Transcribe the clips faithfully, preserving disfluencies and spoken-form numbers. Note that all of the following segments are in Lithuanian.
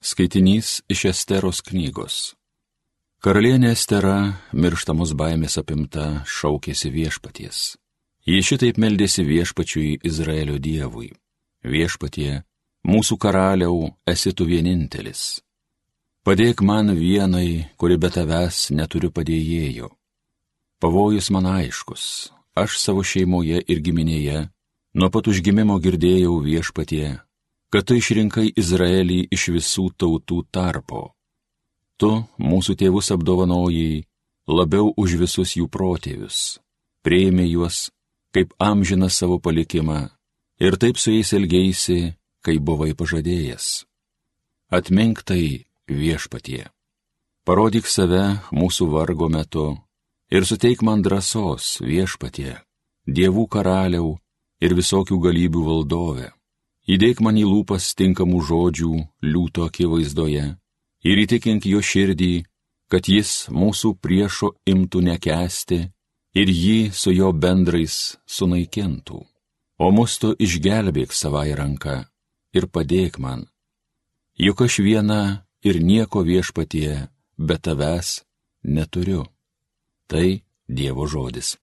Skaitinys iš Esteros knygos. Karalienė Estera, mirštamos baimės apimta, šaukėsi viešpaties. Ji šitaip meldėsi viešpačiui Izraelio dievui. Viešpatie, mūsų karaliau, esi tu vienintelis. Padėk man vienai, kuri be tavęs neturiu padėjėjo. Pavojus man aiškus, aš savo šeimoje ir giminėje nuo pat užgimimo girdėjau viešpatie, kad tu išrinkai Izraelį iš visų tautų tarpo. Tu mūsų tėvus apdovanojai labiau už visus jų protėvius, priėmė juos kaip amžiną savo palikimą ir taip su jais elgeisi, kai buvai pažadėjęs. Atmink tai, viešpatie. Parodyk save mūsų vargo metu ir suteik man drąsos, viešpatie, dievų karaliau ir visokių galybių valdove. Įdėk man į lūpas tinkamų žodžių liūto akivaizdoje ir įtikink jo širdį, kad jis mūsų priešo imtų nekęsti ir jį su jo bendrais sunaikintų. O mus tu išgelbėk savai ranka ir padėk man. Juk aš viena ir nieko viešpatie be tavęs neturiu. Tai Dievo žodis.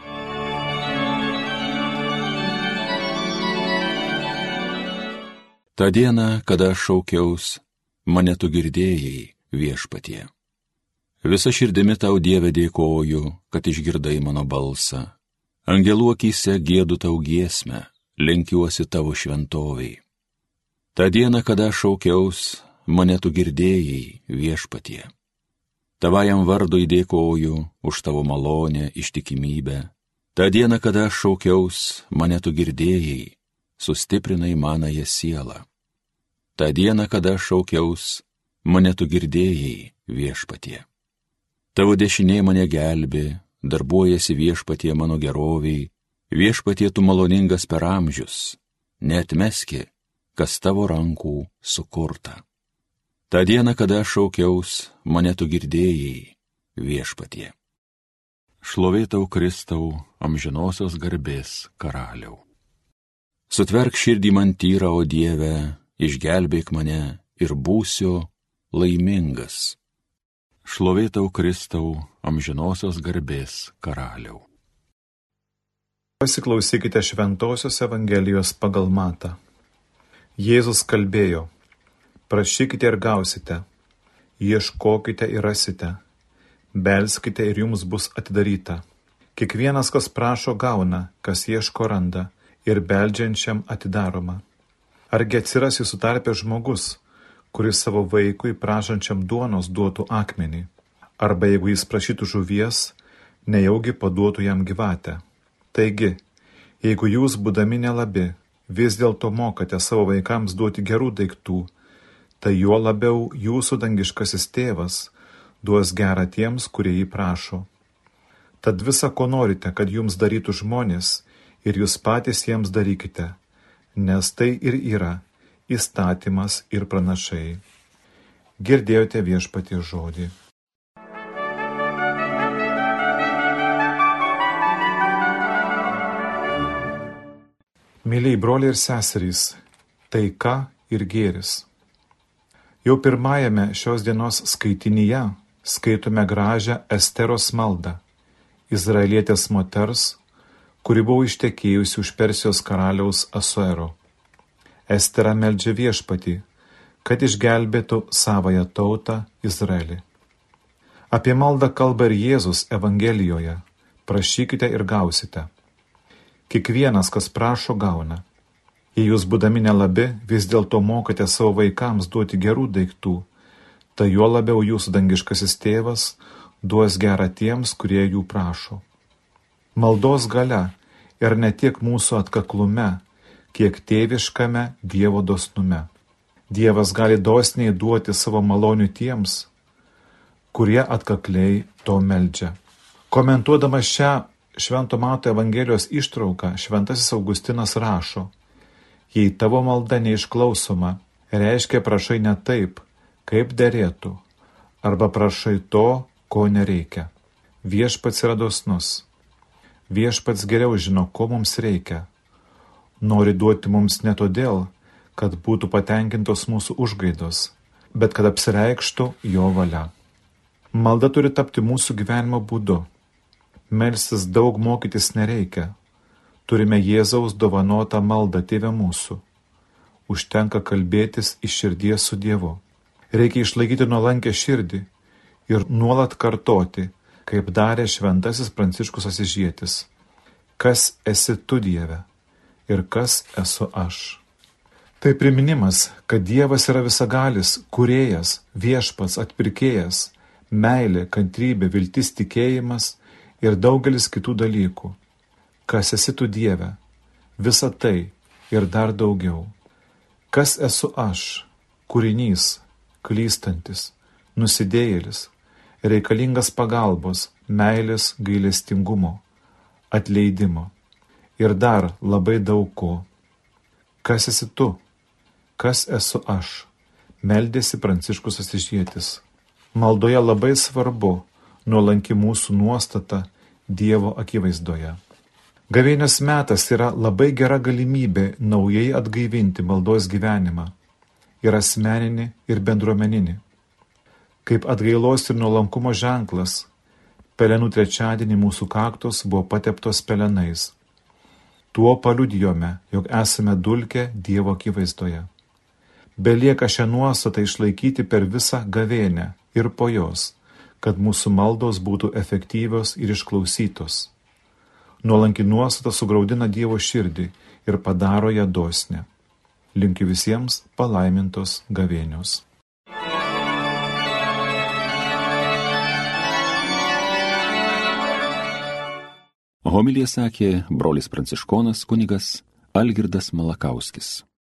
Ta diena, kada aš šaukiaus, mane tu girdėjai, viešpatie. Visa širdimi tau, Dieve, dėkoju, kad išgirdai mano balsą. Angelų akyse giedu tau giesmę, lenkiuosi tavo šventoviai. Ta diena, kada aš šaukiaus, mane tu girdėjai, viešpatie. Tavajam vardui dėkoju už tavo malonę, ištikimybę. Ta diena, kada aš šaukiaus, mane tu girdėjai, sustiprinai manąją sielą. Ta diena, kada aš šaukiaus, mane tu girdėjai, viešpatie. Tavo dešinė mane gelbė, darbuojasi viešpatie mano geroviai, viešpatie tu maloningas per amžius, neatmeski, kas tavo rankų sukurta. Ta diena, kada aš šaukiaus, mane tu girdėjai, viešpatie. Šlovė tau, Kristau, amžinosios garbės karaliau. Sutverk širdį man tyrą, o Dieve, išgelbėk mane ir būsiu laimingas. Šlovė tau, Kristau, amžinosios garbės karaliau. Pasiklausykite Šventosios Evangelijos pagal Matą. Jėzus kalbėjo: prašykite ir gausite, ieškokite ir rasite, belskite ir jums bus atidaryta. Kiekvienas, kas prašo, gauna, kas ieško, randa, ir beldžiančiam atidaroma. Argi atsiras jūsų tarpe žmogus, kuris savo vaikui prašančiam duonos duotų akmenį, arba jeigu jis prašytų žuvies, nejaugi paduotų jam gyvatę. Taigi, jeigu jūs, būdami nelabi, vis dėlto mokate savo vaikams duoti gerų daiktų, tai juo labiau jūsų dangiškasis tėvas duos gerą tiems, kurie jį prašo. Tad visa, ko norite, kad jums darytų žmonės, ir jūs patys jiems darykite, nes tai ir yra įstatymas ir pranašai. Girdėjote viešpaties žodį. Mėlyjei broliai ir seserys, taika ir gėris. Jau pirmajame šios dienos skaitinyje skaitome gražią Esteros maldą, izraelietės moters, kuri buvo ištekėjusi už Persijos karaliaus Asuero. Estera meldžia viešpatį, kad išgelbėtų savąją tautą Izraelį. Apie maldą kalba ir Jėzus Evangelijoje: prašykite ir gausite. Kiekvienas, kas prašo, gauna. Jei jūs, būdami nelabi, vis dėlto mokate savo vaikams duoti gerų daiktų, tai juo labiau jūsų dangiškasis tėvas duos gerą tiems, kurie jų prašo. Maldos galia ir ne tiek mūsų atkaklume, kiek tėviškame Dievo dosnume. Dievas gali dosniai duoti savo malonių tiems, kurie atkakliai to meldžia. Komentuodamas šią Švento Mato Evangelijos ištrauką, šventasis Augustinas rašo: jei tavo malda neišklausoma, reiškia prašai ne taip, kaip derėtų, arba prašai to, ko nereikia. Viešpats yra dosnus. Viešpats geriau žino, ko mums reikia. Nori duoti mums ne todėl, kad būtų patenkintos mūsų užgaidos, bet kad apsireikštų jo valia. Malda turi tapti mūsų gyvenimo būdu. Melstis daug mokytis nereikia. Turime Jėzaus dovanotą maldą Tėve mūsų. Užtenka kalbėtis iš širdies su Dievu. Reikia išlaikyti nuolankę širdį ir nuolat kartoti, kaip darė šventasis Pranciškus Asyžietis. Kas esi tu, Dieve, ir kas esu aš. Tai priminimas, kad Dievas yra visagalis, kūrėjas, viešpats, atpirkėjas, meilė, kantrybė, viltis, tikėjimas ir daugelis kitų dalykų. Kas esi tu, Dieve, visa tai ir dar daugiau. Kas esu aš, kūrinys, klystantis, nusidėjėlis, reikalingas pagalbos, meilės, gailestingumo, atleidimo ir dar labai daug ko. Kas esi tu? Kas esu aš? Meldėsi Pranciškus Asyžietis. Maldoje labai svarbu nuolanki mūsų nuostata Dievo akivaizdoje. Gavėnios metas yra labai gera galimybė naujai atgaivinti maldos gyvenimą ir asmeninį, ir bendruomeninį. Kaip atgailos ir nuolankumo ženklas, Pelenų trečiadienį mūsų kaktos buvo pateptos pelenais. Tuo paliudijome, jog esame dulkę Dievo akivaizdoje. Belieka šią nuostatą išlaikyti per visą gavėnią ir po jos, kad mūsų maldos būtų efektyvios ir išklausytos. Nuolanki nuostata sugraudina Dievo širdį ir padaro ją dosnę. Linkiu visiems palaimintos gavėnios. Homiliją sakė brolis pranciškonas kunigas Algirdas Malakauskis.